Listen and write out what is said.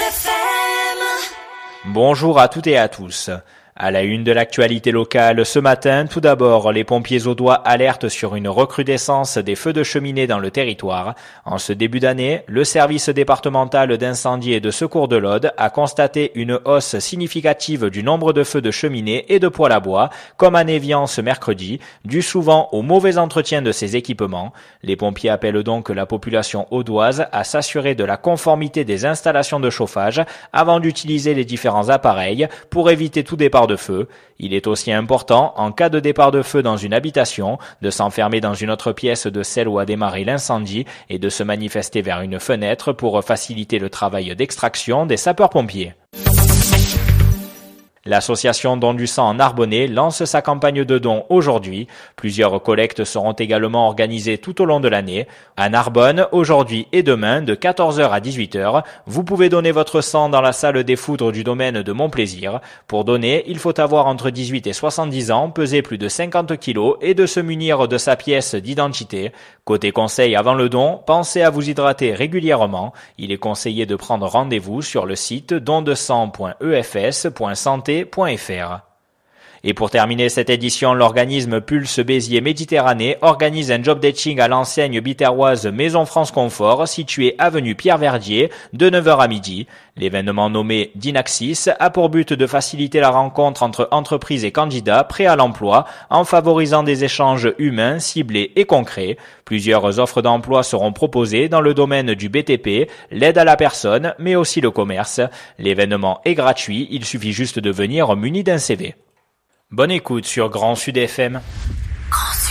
FM. Bonjour à toutes et à tous. À la une de l'actualité locale ce matin, tout d'abord, les pompiers audois alertent sur une recrudescence des feux de cheminée dans le territoire. En ce début d'année, le service départemental d'incendie et de secours de l'Aude a constaté une hausse significative du nombre de feux de cheminée et de poêle à bois, comme à Névian ce mercredi, dû souvent au mauvais entretien de ces équipements. Les pompiers appellent donc la population audoise à s'assurer de la conformité des installations de chauffage avant d'utiliser les différents appareils pour éviter tout départ de feu. Il est aussi important, en cas de départ de feu dans une habitation, de s'enfermer dans une autre pièce de celle où a démarré l'incendie et de se manifester vers une fenêtre pour faciliter le travail d'extraction des sapeurs-pompiers. L'association Don du sang en Narbonnais lance sa campagne de dons aujourd'hui. Plusieurs collectes seront également organisées tout au long de l'année. À Narbonne, aujourd'hui et demain, de 14h à 18h, vous pouvez donner votre sang dans la salle des foudres du domaine de Montplaisir. Pour donner, il faut avoir entre 18 et 70 ans, peser plus de 50 kg et de se munir de sa pièce d'identité. Côté conseil avant le don, pensez à vous hydrater régulièrement. Il est conseillé de prendre rendez-vous sur le site dondesang.efs.santé.fr. Et pour terminer cette édition, l'organisme Pulse Béziers Méditerranée organise un job dating à l'enseigne biterroise Maison France Confort, située avenue Pierre Verdier, de 9h à midi. L'événement nommé Dynaxis a pour but de faciliter la rencontre entre entreprises et candidats prêts à l'emploi en favorisant des échanges humains, ciblés et concrets. Plusieurs offres d'emploi seront proposées dans le domaine du BTP, l'aide à la personne, mais aussi le commerce. L'événement est gratuit, il suffit juste de venir muni d'un CV. Bonne écoute sur Grand Sud FM. Grand Sud.